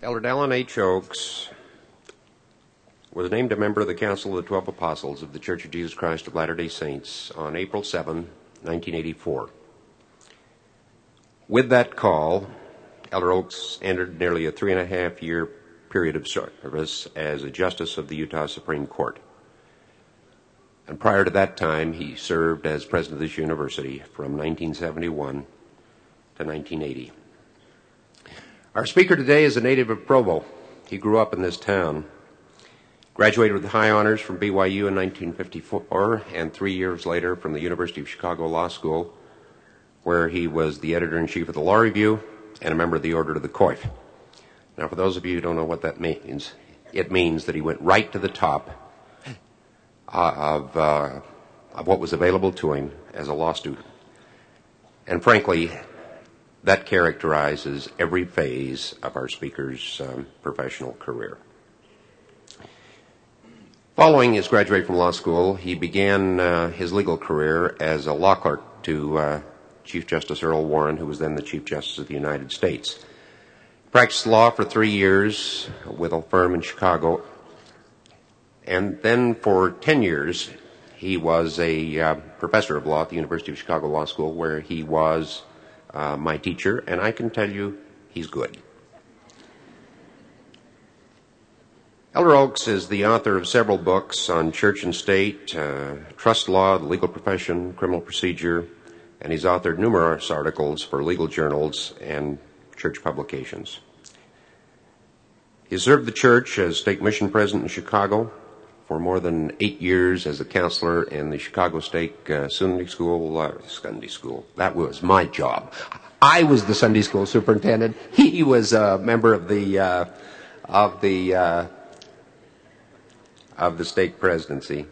Elder Dallin H. Oaks was named a member of the Council of the 12 Apostles of the Church of Jesus Christ of Latter-day Saints on April 7, 1984. With that call, Elder Oaks entered nearly a 3.5-year period of service as a justice of the Utah Supreme Court. And prior to that time, he served as president of this university from 1971 to 1980. Our speaker today is a native of Provo. He grew up in this town, graduated with high honors from BYU in 1954, and 3 years later from the University of Chicago Law School, where he was the editor-in-chief of the Law Review and a member of the Order of the Coif. Now, for those of you who don't know what that means, it means that he went right to the top of what was available to him as a law student. And frankly, that characterizes every phase of our speaker's professional career. Following his graduation from law school, he began his legal career as a law clerk to Chief Justice Earl Warren, who was then the Chief Justice of the United States. Practiced law for 3 years with a firm in Chicago, and then for 10 years he was a professor of law at the University of Chicago Law School, where he was my teacher, and I can tell you he's good. Elder Oaks is the author of several books on church and state, trust law, the legal profession, criminal procedure, and he's authored numerous articles for legal journals and church publications. He served the church as state mission president in Chicago for more than 8 years as a counselor in the Chicago State Sunday School. That was my job. I was the Sunday school superintendent. He was a member of the state presidency.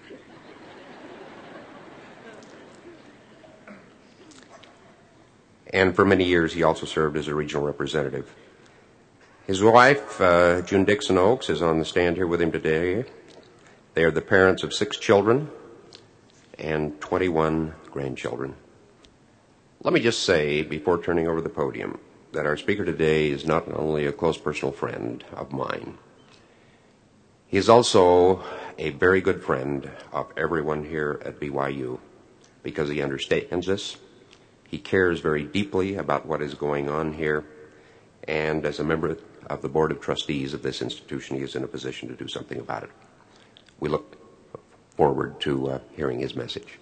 And for many years, he also served as a regional representative. His wife, June Dixon Oaks, is on the stand here with him today. They are the parents of 6 children and 21 grandchildren. Let me just say, before turning over the podium, that our speaker today is not only a close personal friend of mine, he is also a very good friend of everyone here at BYU, because he understands this. He cares very deeply about what is going on here, and as a member of the Board of Trustees of this institution, he is in a position to do something about it. We look forward to hearing his message.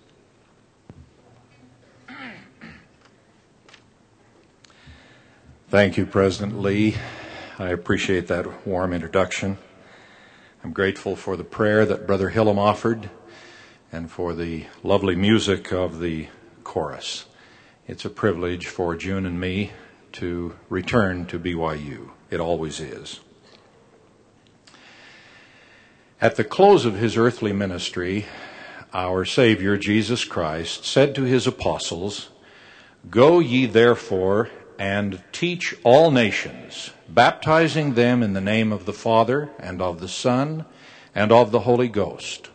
Thank you, President Lee. I appreciate that warm introduction. I'm grateful for the prayer that Brother Hillam offered and for the lovely music of the chorus. It's a privilege for June and me to return to BYU. It always is. At the close of his earthly ministry, our Savior, Jesus Christ, said to his apostles, "Go ye therefore and teach all nations, baptizing them in the name of the Father and of the Son and of the Holy Ghost."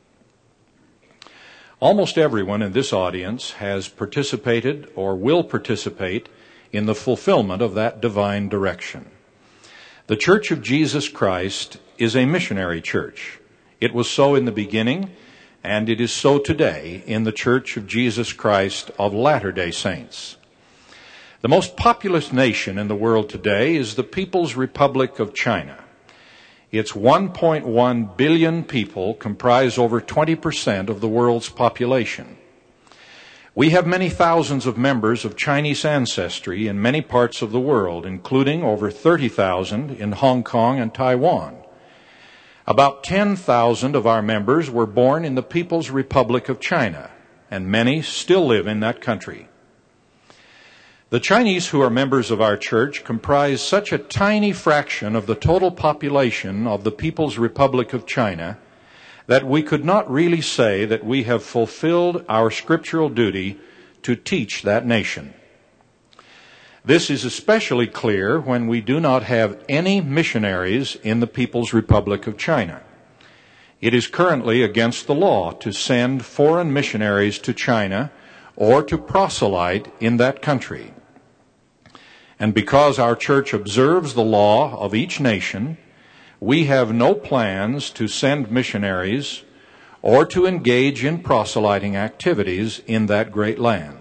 Almost everyone in this audience has participated or will participate in the fulfillment of that divine direction. The Church of Jesus Christ is a missionary church. It was so in the beginning, and it is so today in the Church of Jesus Christ of Latter-day Saints. The most populous nation in the world today is the People's Republic of China. Its 1.1 billion people comprise over 20% of the world's population. We have many thousands of members of Chinese ancestry in many parts of the world, including over 30,000 in Hong Kong and Taiwan. About 10,000 of our members were born in the People's Republic of China, and many still live in that country. The Chinese who are members of our church comprise such a tiny fraction of the total population of the People's Republic of China that we could not really say that we have fulfilled our scriptural duty to teach that nation. This is especially clear when we do not have any missionaries in the People's Republic of China. It is currently against the law to send foreign missionaries to China or to proselyte in that country. And because our church observes the law of each nation, we have no plans to send missionaries or to engage in proselyting activities in that great land.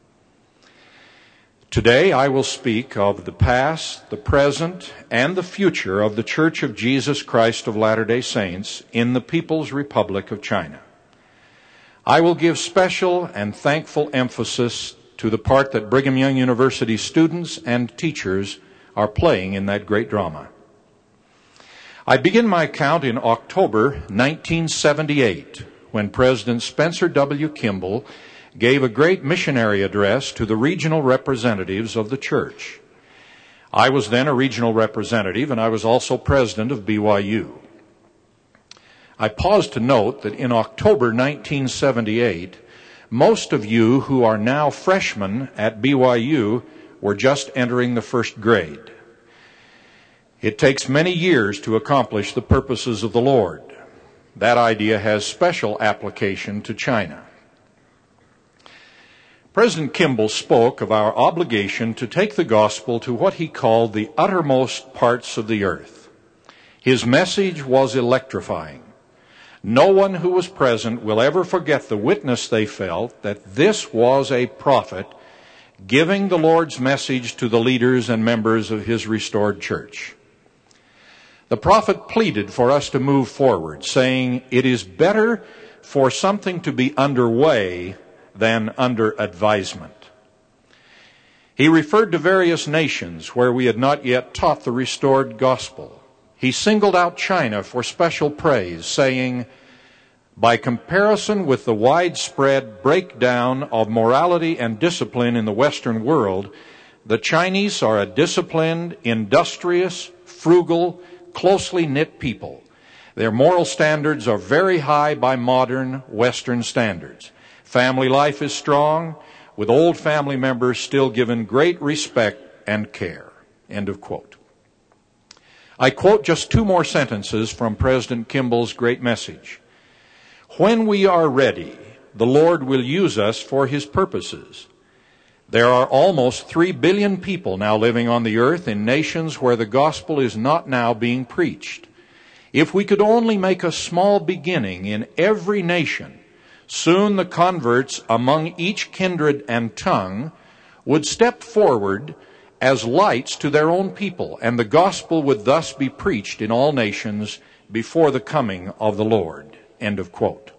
Today I will speak of the past, the present, and the future of the Church of Jesus Christ of Latter-day Saints in the People's Republic of China. I will give special and thankful emphasis to the part that Brigham Young University students and teachers are playing in that great drama. I begin my account in October 1978, when President Spencer W. Kimball gave a great missionary address to the regional representatives of the church. I was then a regional representative, and I was also president of BYU. I pause to note that in October 1978, most of you who are now freshmen at BYU were just entering the first grade. It takes many years to accomplish the purposes of the Lord. That idea has special application to China. President Kimball spoke of our obligation to take the gospel to what he called the uttermost parts of the earth. His message was electrifying. No one who was present will ever forget the witness they felt that this was a prophet giving the Lord's message to the leaders and members of his restored church. The prophet pleaded for us to move forward, saying, "It is better for something to be underway than under advisement." He referred to various nations where we had not yet taught the restored gospel. He singled out China for special praise, saying, "By comparison with the widespread breakdown of morality and discipline in the Western world, the Chinese are a disciplined, industrious, frugal, closely knit people. Their moral standards are very high by modern Western standards. Family life is strong, with old family members still given great respect and care." End of quote. I quote just two more sentences from President Kimball's great message. "When we are ready, the Lord will use us for his purposes. There are almost 3 billion people now living on the earth in nations where the gospel is not now being preached. If we could only make a small beginning in every nation, soon the converts among each kindred and tongue would step forward as lights to their own people, and the gospel would thus be preached in all nations before the coming of the Lord." End of quote.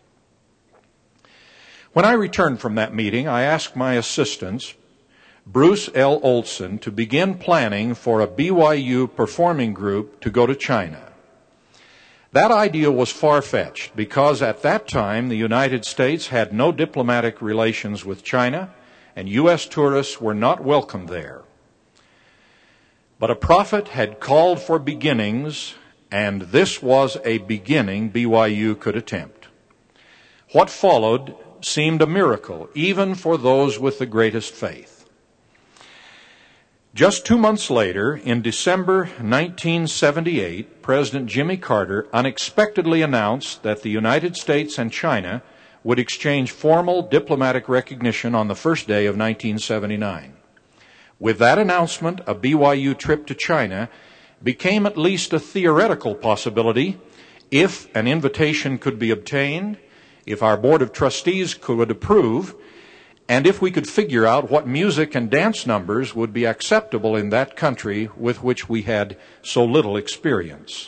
When I returned from that meeting, I asked my assistants, Bruce L. Olson, to begin planning for a BYU performing group to go to China. That idea was far-fetched because at that time the United States had no diplomatic relations with China, and U.S. tourists were not welcome there. But a prophet had called for beginnings, and this was a beginning BYU could attempt. What followed seemed a miracle, even for those with the greatest faith. Just 2 months later, in December 1978, President Jimmy Carter unexpectedly announced that the United States and China would exchange formal diplomatic recognition on the first day of 1979. With that announcement, a BYU trip to China became at least a theoretical possibility if an invitation could be obtained, if our Board of Trustees could approve, and if we could figure out what music and dance numbers would be acceptable in that country with which we had so little experience.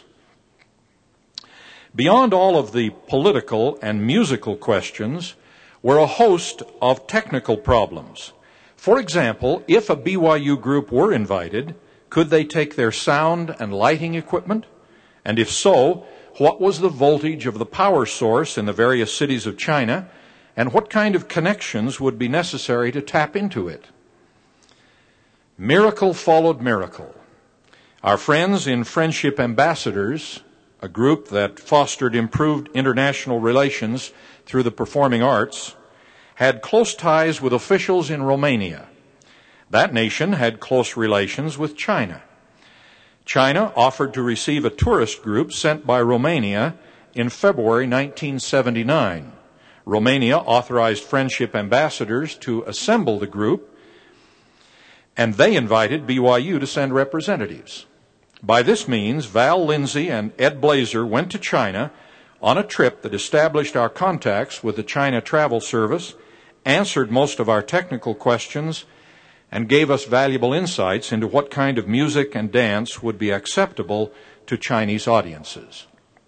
Beyond all of the political and musical questions were a host of technical problems. For example, if a BYU group were invited, could they take their sound and lighting equipment? And if so, what was the voltage of the power source in the various cities of China, and what kind of connections would be necessary to tap into it? Miracle followed miracle. Our friends in Friendship Ambassadors, a group that fostered improved international relations through the performing arts, had close ties with officials in Romania. That nation had close relations with China. China offered to receive a tourist group sent by Romania in February 1979. Romania authorized Friendship Ambassadors to assemble the group. and they invited BYU to send representatives. By this means, Val Lindsay and Ed Blazer went to China on a trip that established our contacts with the China Travel Service, answered most of our technical questions, and gave us valuable insights into what kind of music and dance would be acceptable to Chinese audiences.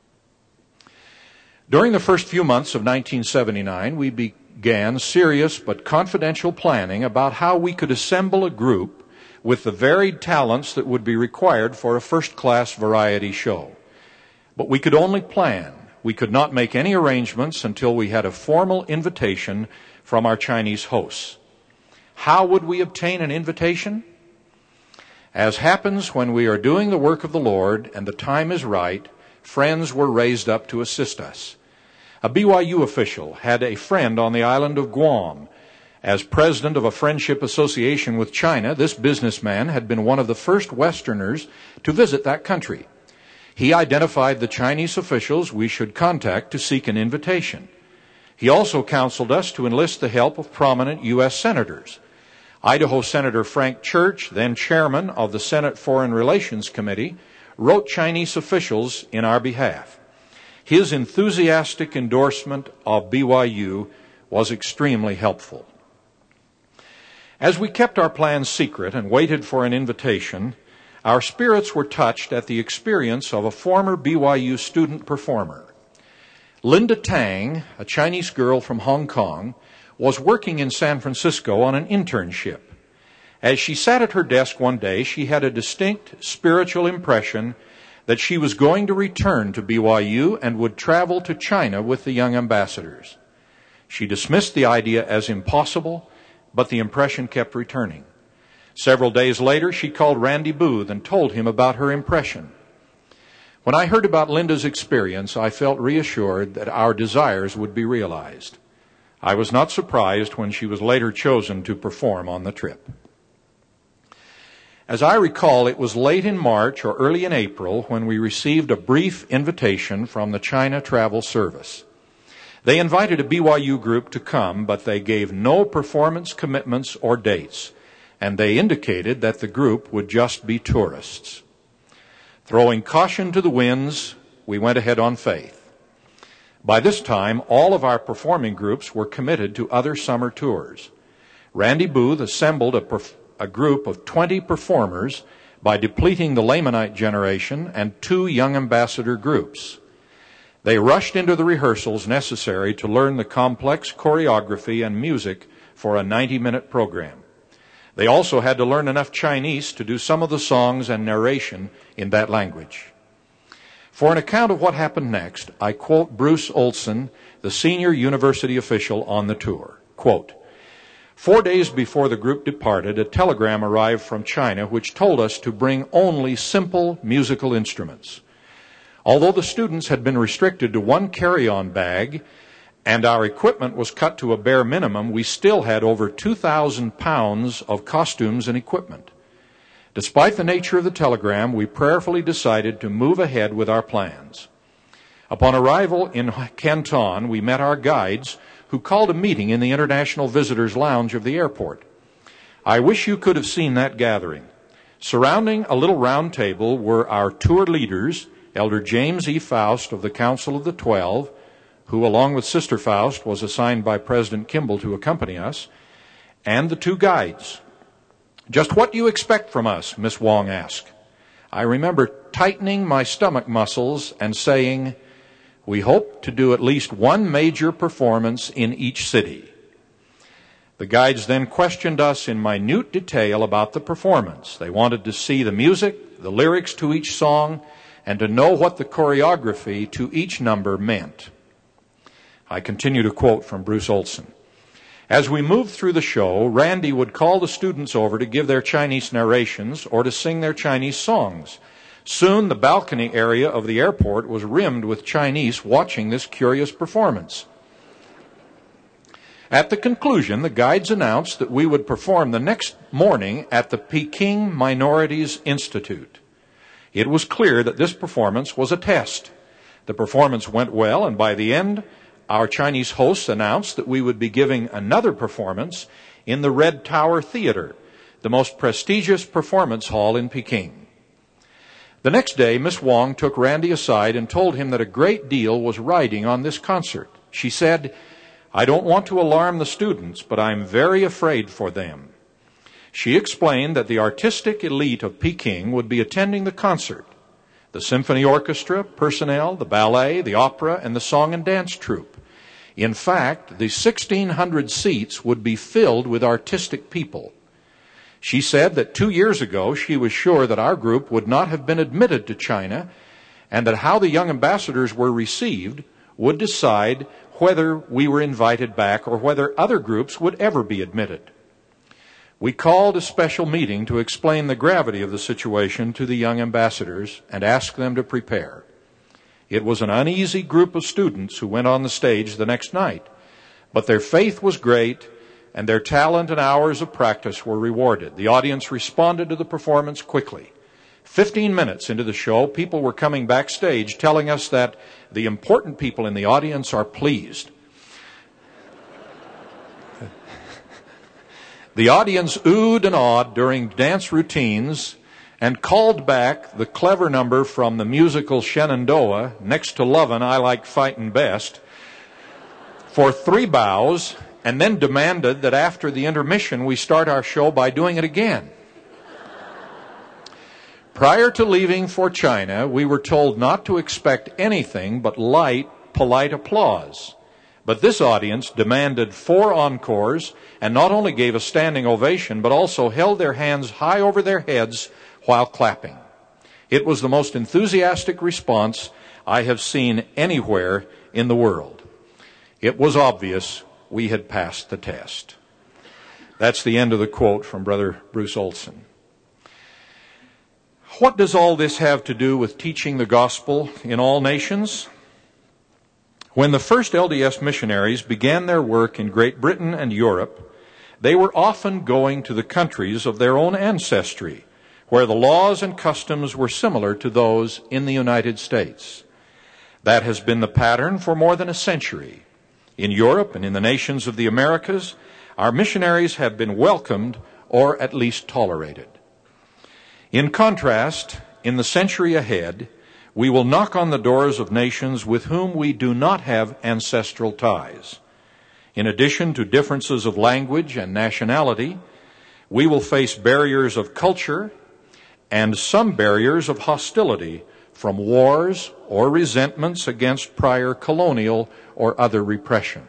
During the first few months of 1979, we began serious but confidential planning about how we could assemble a group with the varied talents that would be required for a first-class variety show. But we could only plan. We could not make any arrangements until we had a formal invitation from our Chinese hosts. How would we obtain an invitation? As happens when we are doing the work of the Lord and the time is right, friends were raised up to assist us. A BYU official had a friend on the island of Guam. As president of a friendship association with China, this businessman had been one of the first Westerners to visit that country. He identified the Chinese officials we should contact to seek an invitation. He also counseled us to enlist the help of prominent U.S. senators. Idaho Senator Frank Church, then chairman of the Senate Foreign Relations Committee, wrote Chinese officials in our behalf. His enthusiastic endorsement of BYU was extremely helpful. As we kept our plans secret and waited for an invitation, our spirits were touched at the experience of a former BYU student performer. Linda Tang, a Chinese girl from Hong Kong, was working in San Francisco on an internship. As she sat at her desk one day, she had a distinct spiritual impression that she was going to return to BYU and would travel to China with the young ambassadors. She dismissed the idea as impossible, but the impression kept returning. Several days later, she called Randy Booth and told him about her impression. When I heard about Linda's experience, I felt reassured that our desires would be realized. I was not surprised when she was later chosen to perform on the trip. As I recall, it was late in March or early in April when we received a brief invitation from the China Travel Service. They invited a BYU group to come, but they gave no performance commitments or dates, and they indicated that the group would just be tourists. Throwing caution to the winds, we went ahead on faith. By this time, all of our performing groups were committed to other summer tours. Randy Booth assembled a group of 20 performers by depleting the Lamanite generation and 2 young ambassador groups. They rushed into the rehearsals necessary to learn the complex choreography and music for a 90-minute program. They also had to learn enough Chinese to do some of the songs and narration in that language. For an account of what happened next, I quote Bruce Olson, the senior university official on the tour. Quote, 4 days before the group departed, a telegram arrived from China which told us to bring only simple musical instruments. Although the students had been restricted to 1 carry-on bag and our equipment was cut to a bare minimum, we still had over 2,000 pounds of costumes and equipment. Despite the nature of the telegram, we prayerfully decided to move ahead with our plans. Upon arrival in Canton, we met our guides, who called a meeting in the International Visitors Lounge of the airport. I wish you could have seen that gathering. Surrounding a little round table were our tour leaders, Elder James E. Faust of the Council of the 12, who along with Sister Faust was assigned by President Kimball to accompany us, and the 2 guides. Just what do you expect from us? Miss Wong asked. I remember tightening my stomach muscles and saying, we hope to do at least 1 major performance in each city. The guides then questioned us in minute detail about the performance. They wanted to see the music, the lyrics to each song, and to know what the choreography to each number meant. I continue to quote from Bruce Olson. As we moved through the show, Randy would call the students over to give their Chinese narrations or to sing their Chinese songs. Soon the balcony area of the airport was rimmed with Chinese watching this curious performance. At the conclusion, the guides announced that we would perform the next morning at the Peking Minorities Institute. It was clear that this performance was a test. The performance went well, and by the end, our Chinese hosts announced that we would be giving another performance in the Red Tower Theater. the most prestigious performance hall in Peking. The next day, Miss Wong took Randy aside and told him that a great deal was riding on this concert. She said, "I don't want to alarm the students, but I'm very afraid for them." She explained that the artistic elite of Peking would be attending the concert: the symphony orchestra, personnel, the ballet, the opera, and the song and dance troupe. In fact, the 1,600 seats would be filled with artistic people. She said that 2 years ago she was sure that our group would not have been admitted to China, and that how the young ambassadors were received would decide whether we were invited back or whether other groups would ever be admitted. We called a special meeting to explain the gravity of the situation to the young ambassadors and ask them to prepare. It was an uneasy group of students who went on the stage the next night, but their faith was great and their talent and hours of practice were rewarded. The audience responded to the performance quickly. 15 minutes into the show, people were coming backstage telling us that the important people in the audience are pleased. The audience oohed and awed during dance routines and called back the clever number from the musical Shenandoah, "Next to Lovin', I Like Fightin' Best," for 3 bows, and then demanded that after the intermission we start our show by doing it again. Prior to leaving for China, we were told not to expect anything but light, polite applause. But this audience demanded 4 encores and not only gave a standing ovation, but also held their hands high over their heads while clapping. It was the most enthusiastic response I have seen anywhere in the world. It was obvious we had passed the test. That's the end of the quote from Brother Bruce Olson. What does all this have to do with teaching the gospel in all nations? When the first LDS missionaries began their work in Great Britain and Europe, they were often going to the countries of their own ancestry, where the laws and customs were similar to those in the United States. That has been the pattern for more than a century. In Europe and in the nations of the Americas, our missionaries have been welcomed or at least tolerated. In contrast, in the century ahead, we will knock on the doors of nations with whom we do not have ancestral ties. In addition to differences of language and nationality, we will face barriers of culture and some barriers of hostility from wars or resentments against prior colonial or other repression.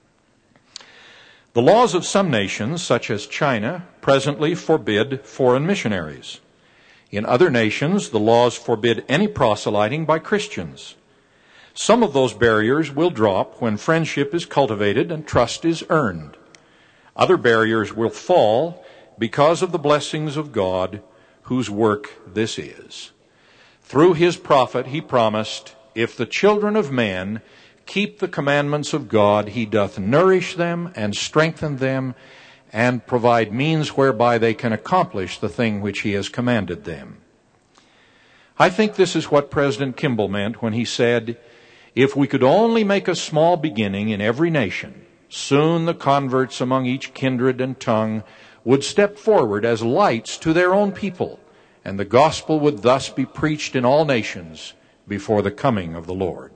The laws of some nations, such as China, presently forbid foreign missionaries. In other nations, the laws forbid any proselyting by Christians. Some of those barriers will drop when friendship is cultivated and trust is earned. Other barriers will fall because of the blessings of God, whose work this is. Through his prophet he promised, "If the children of men keep the commandments of God, he doth nourish them and strengthen them and provide means whereby they can accomplish the thing which he has commanded them." I think this is what President Kimball meant when he said, "If we could only make a small beginning in every nation, soon the converts among each kindred and tongue would step forward as lights to their own people, and the gospel would thus be preached in all nations before the coming of the Lord."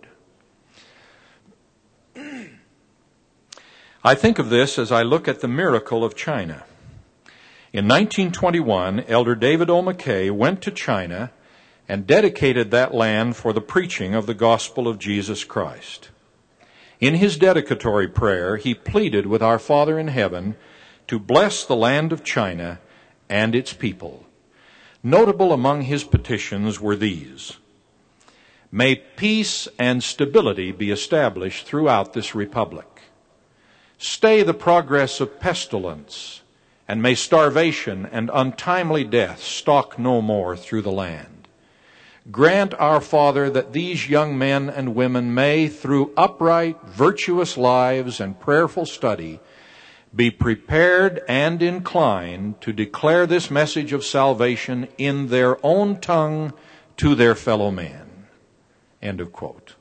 I think of this as I look at the miracle of China. In 1921, Elder David O. McKay went to China and dedicated that land for the preaching of the gospel of Jesus Christ. In his dedicatory prayer, he pleaded with our Father in heaven to bless the land of China and its people. Notable among his petitions were these: "May peace and stability be established throughout this republic. Stay the progress of pestilence, and may starvation and untimely death stalk no more through the land. Grant, our Father, that these young men and women may, through upright, virtuous lives and prayerful study, be prepared and inclined to declare this message of salvation in their own tongue to their fellow men." End of quote.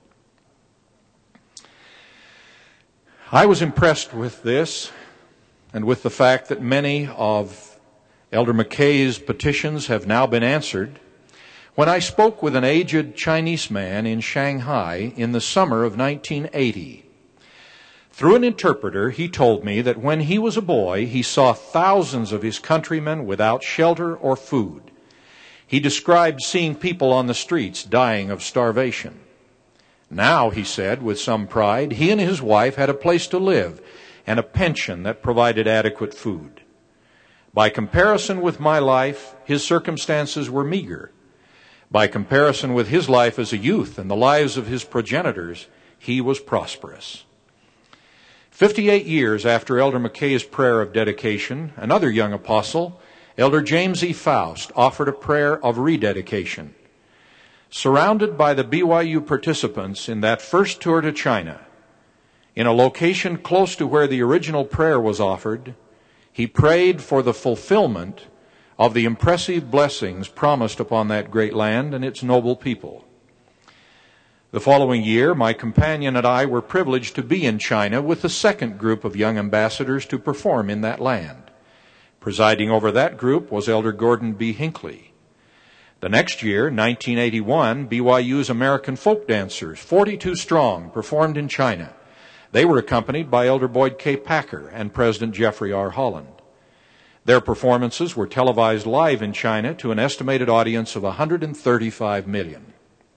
I was impressed with this and with the fact that many of Elder McKay's petitions have now been answered. When I spoke with an aged Chinese man in Shanghai in the summer of 1980, through an interpreter, he told me that when he was a boy, he saw thousands of his countrymen without shelter or food. He described seeing people on the streets dying of starvation. Now, he said with some pride, he and his wife had a place to live and a pension that provided adequate food. By comparison with my life, his circumstances were meager. By comparison with his life as a youth and the lives of his progenitors, he was prosperous. 58 years after Elder McKay's prayer of dedication, another young apostle, Elder James E. Faust, offered a prayer of rededication. Surrounded by the BYU participants in that first tour to China, in a location close to where the original prayer was offered, he prayed for the fulfillment of the impressive blessings promised upon that great land and its noble people. The following year, my companion and I were privileged to be in China with the second group of young ambassadors to perform in that land. Presiding over that group was Elder Gordon B. Hinckley. The next year, 1981, BYU's American folk dancers, 42 strong, performed in China. They were accompanied by Elder Boyd K. Packer and President Jeffrey R. Holland. Their performances were televised live in China to an estimated audience of 135 million.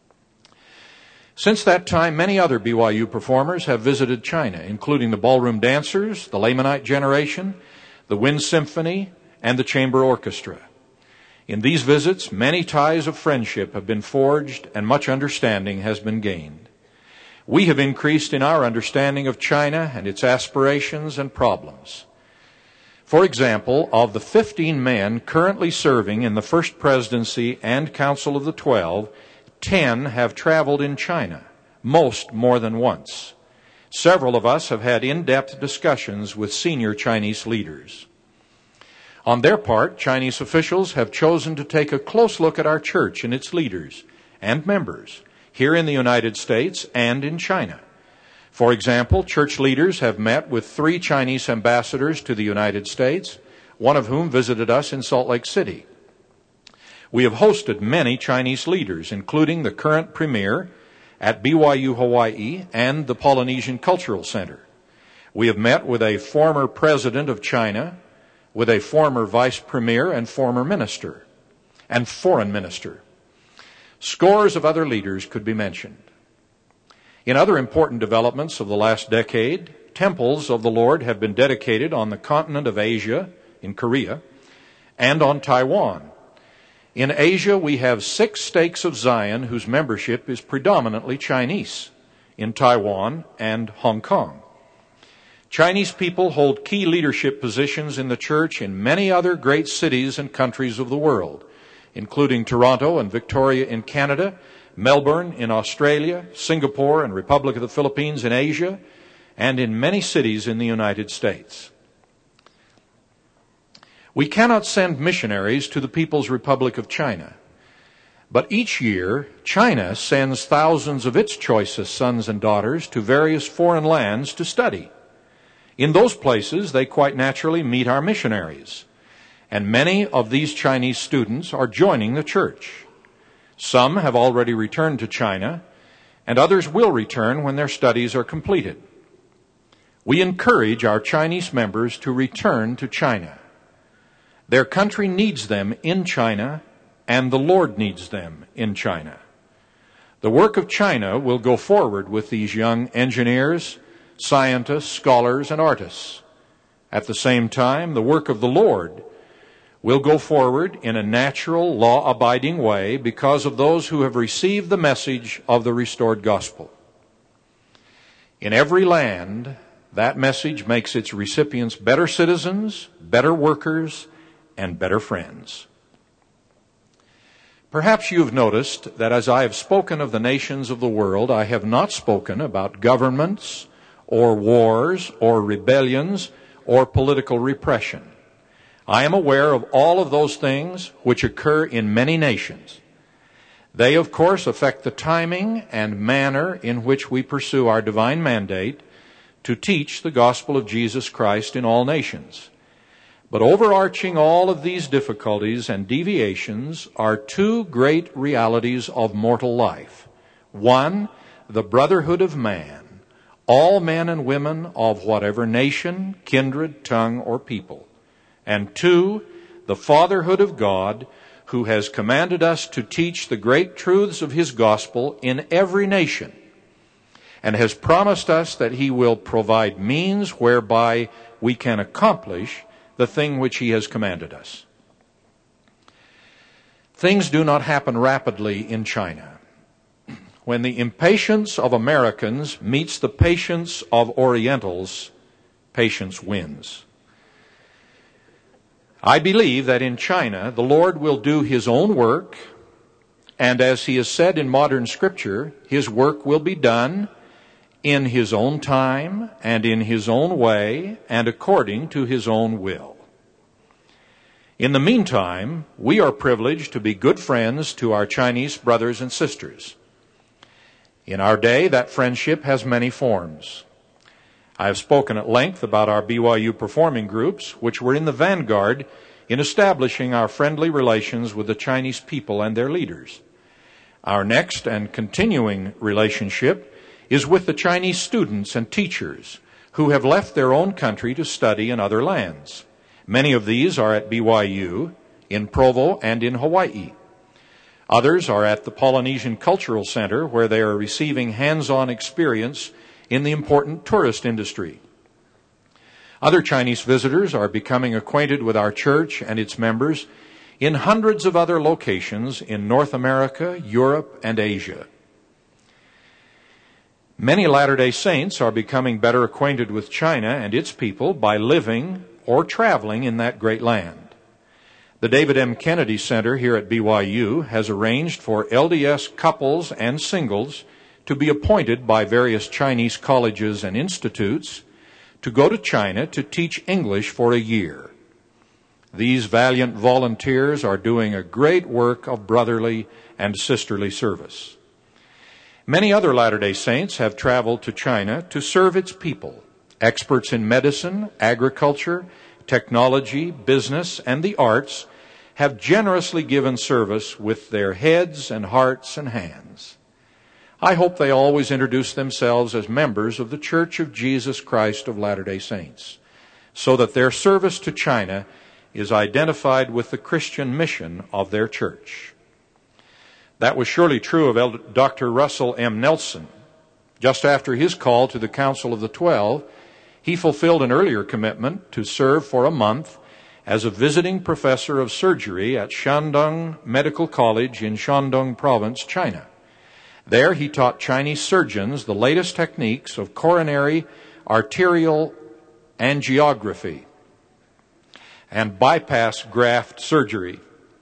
Since that time, many other BYU performers have visited China, including the Ballroom Dancers, the Lamanite Generation, the Wind Symphony, and the Chamber Orchestra. In these visits, many ties of friendship have been forged and much understanding has been gained. We have increased in our understanding of China and its aspirations and problems. For example, of the 15 men currently serving in the First Presidency and Council of the 12, 10 have traveled in China, most more than once. Several of us have had in-depth discussions with senior Chinese leaders. On their part, Chinese officials have chosen to take a close look at our church and its leaders and members here in the United States and in China. For example, church leaders have met with 3 Chinese ambassadors to the United States, one of whom visited us in Salt Lake City. We have hosted many Chinese leaders, including the current premier at BYU Hawaii and the Polynesian Cultural Center. We have met with a former president of China, with a former vice premier and former minister, and foreign minister. Scores of other leaders could be mentioned. In other important developments of the last decade, temples of the Lord have been dedicated on the continent of Asia, in Korea, and on Taiwan. In Asia, we have 6 stakes of Zion whose membership is predominantly Chinese, in Taiwan and Hong Kong. Chinese people hold key leadership positions in the church in many other great cities and countries of the world, including Toronto and Victoria in Canada, Melbourne in Australia, Singapore and Republic of the Philippines in Asia, and in many cities in the United States. We cannot send missionaries to the People's Republic of China, but each year China sends thousands of its choicest sons and daughters to various foreign lands to study. In those places, they quite naturally meet our missionaries, and many of these Chinese students are joining the church. Some have already returned to China, and others will return when their studies are completed. We encourage our Chinese members to return to China. Their country needs them in China, and the Lord needs them in China. The work of China will go forward with these young engineers, scientists, scholars, and artists. At the same time, the work of the Lord will go forward in a natural, law-abiding way because of those who have received the message of the restored gospel. In every land, that message makes its recipients better citizens, better workers, and better friends. Perhaps you've noticed that as I have spoken of the nations of the world, I have not spoken about governments or wars or rebellions or political repression. I am aware of all of those things which occur in many nations. They, of course, affect the timing and manner in which we pursue our divine mandate to teach the gospel of Jesus Christ in all nations. But overarching all of these difficulties and deviations are two great realities of mortal life. One, the brotherhood of man, all men and women of whatever nation, kindred, tongue, or people. And two, the fatherhood of God, who has commanded us to teach the great truths of his gospel in every nation, and has promised us that he will provide means whereby we can accomplish the thing which he has commanded us. Things do not happen rapidly in China. When the impatience of Americans meets the patience of Orientals, patience wins. I believe that in China, the Lord will do his own work, and as he has said in modern scripture, his work will be done in his own time and in his own way and according to his own will. In the meantime, we are privileged to be good friends to our Chinese brothers and sisters. In our day, that friendship has many forms. I have spoken at length about our BYU performing groups, which were in the vanguard in establishing our friendly relations with the Chinese people and their leaders. Our next and continuing relationship is with the Chinese students and teachers who have left their own country to study in other lands. Many of these are at BYU, in Provo, and in Hawaii. Others are at the Polynesian Cultural Center, where they are receiving hands-on experience in the important tourist industry. Other Chinese visitors are becoming acquainted with our church and its members in hundreds of other locations in North America, Europe, and Asia. Many Latter-day Saints are becoming better acquainted with China and its people by living or traveling in that great land. The David M. Kennedy Center here at BYU has arranged for LDS couples and singles to be appointed by various Chinese colleges and institutes to go to China to teach English for a year. These valiant volunteers are doing a great work of brotherly and sisterly service. Many other Latter-day Saints have traveled to China to serve its people. Experts in medicine, agriculture, technology, business, and the arts have generously given service with their heads and hearts and hands. I hope they always introduce themselves as members of the Church of Jesus Christ of Latter-day Saints, so that their service to China is identified with the Christian mission of their church. That was surely true of Dr. Russell M. Nelson. Just after his call to the Council of the 12, he fulfilled an earlier commitment to serve for a month as a visiting professor of surgery at Shandong Medical College in Shandong Province, China. There he taught Chinese surgeons the latest techniques of coronary arterial angiography and bypass graft surgery,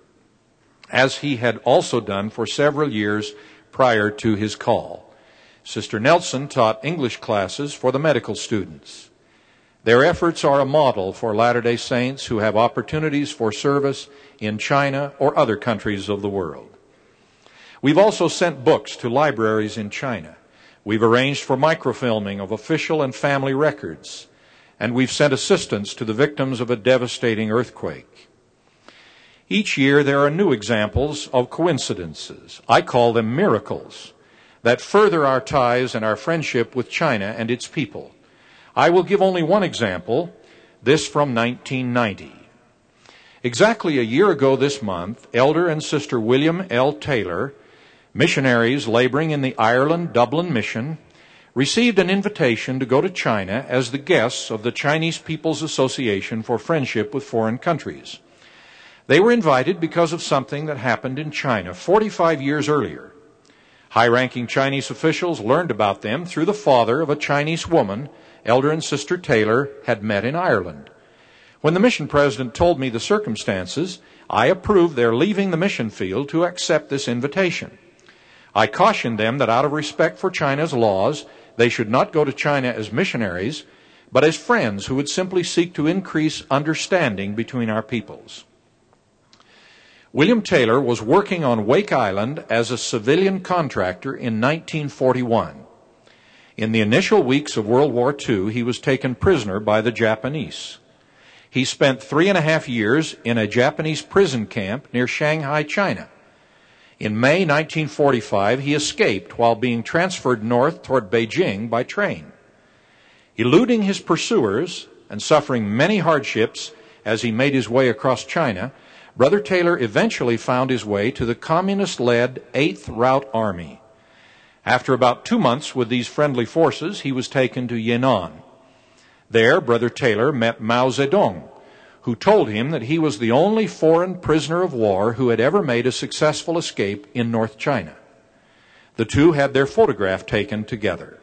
as he had also done for several years prior to his call. Sister Nelson taught English classes for the medical students. Their efforts are a model for Latter-day Saints who have opportunities for service in China or other countries of the world. We've also sent books to libraries in China. We've arranged for microfilming of official and family records, and we've sent assistance to the victims of a devastating earthquake. Each year there are new examples of coincidences. I call them miracles that further our ties and our friendship with China and its people. I will give only one example, this from 1990. Exactly a year ago this month, Elder and Sister William L. Taylor, missionaries laboring in the Ireland Dublin Mission, received an invitation to go to China as the guests of the Chinese People's Association for Friendship with Foreign Countries. They were invited because of something that happened in China 45 years earlier. High-ranking Chinese officials learned about them through the father of a Chinese woman Elder and Sister Taylor had met in Ireland. When the mission president told me the circumstances, I approved their leaving the mission field to accept this invitation. I cautioned them that out of respect for China's laws, they should not go to China as missionaries, but as friends who would simply seek to increase understanding between our peoples. William Taylor was working on Wake Island as a civilian contractor in 1941. In the initial weeks of World War II, he was taken prisoner by the Japanese. He spent 3.5 years in a Japanese prison camp near Shanghai, China. In May 1945, he escaped while being transferred north toward Beijing by train. Eluding his pursuers and suffering many hardships as he made his way across China, Brother Taylor eventually found his way to the communist-led 8th Route Army. After about 2 months with these friendly forces, he was taken to Yan'an. There, Brother Taylor met Mao Zedong, who told him that he was the only foreign prisoner of war who had ever made a successful escape in North China. The two had their photograph taken together.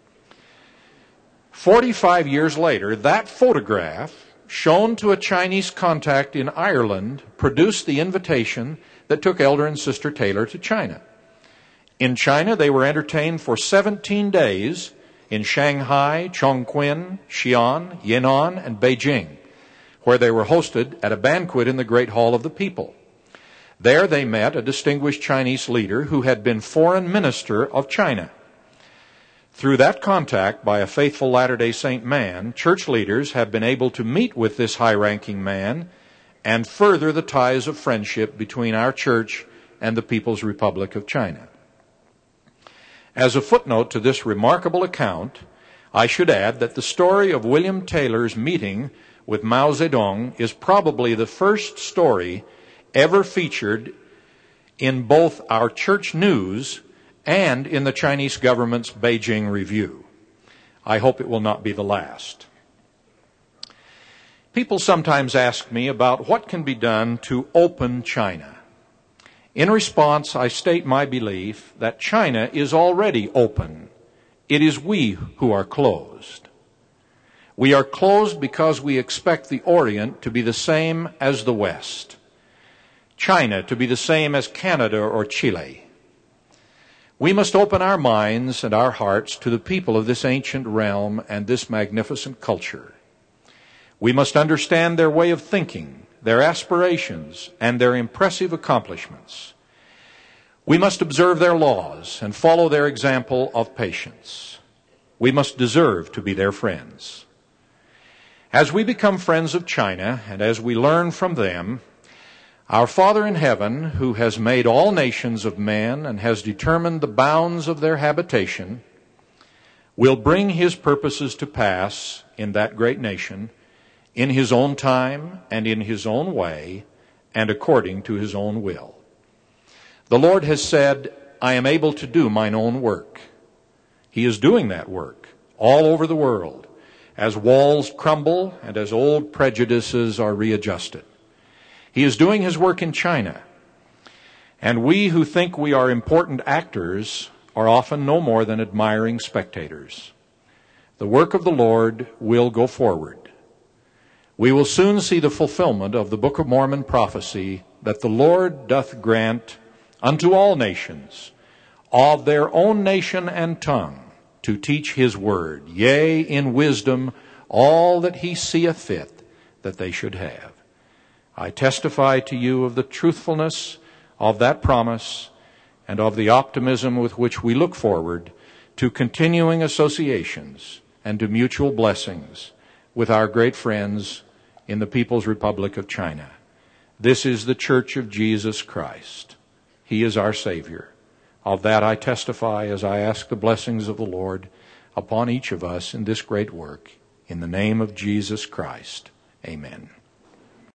45 years later, that photograph, shown to a Chinese contact in Ireland, produced the invitation that took Elder and Sister Taylor to China. In China, they were entertained for 17 days in Shanghai, Chongqing, Xi'an, Yan'an, and Beijing, where they were hosted at a banquet in the Great Hall of the People. There they met a distinguished Chinese leader who had been foreign minister of China. Through that contact by a faithful Latter-day Saint man, church leaders have been able to meet with this high-ranking man and further the ties of friendship between our church and the People's Republic of China. As a footnote to this remarkable account, I should add that the story of William Taylor's meeting with Mao Zedong is probably the first story ever featured in both our church news and in the Chinese government's Beijing Review. I hope it will not be the last. People sometimes ask me about what can be done to open China. In response, I state my belief that China is already open. It is we who are closed. We are closed because we expect the Orient to be the same as the West, China to be the same as Canada or Chile. We must open our minds and our hearts to the people of this ancient realm and this magnificent culture. We must understand their way of thinking, their aspirations, and their impressive accomplishments. We must observe their laws and follow their example of patience. We must deserve to be their friends. As we become friends of China and as we learn from them, our Father in heaven, who has made all nations of men and has determined the bounds of their habitation, will bring his purposes to pass in that great nation in his own time and in his own way and according to his own will. The Lord has said, I am able to do mine own work. He is doing that work all over the world, as walls crumble and as old prejudices are readjusted. He is doing his work in China, and we who think we are important actors are often no more than admiring spectators. The work of the Lord will go forward. We will soon see the fulfillment of the Book of Mormon prophecy that the Lord doth grant unto all nations of their own nation and tongue to teach his word, yea, in wisdom, all that he seeth fit that they should have. I testify to you of the truthfulness of that promise and of the optimism with which we look forward to continuing associations and to mutual blessings with our great friends in the People's Republic of China. This is the Church of Jesus Christ. He is our Savior. Of that I testify as I ask the blessings of the Lord upon each of us in this great work. In the name of Jesus Christ, amen.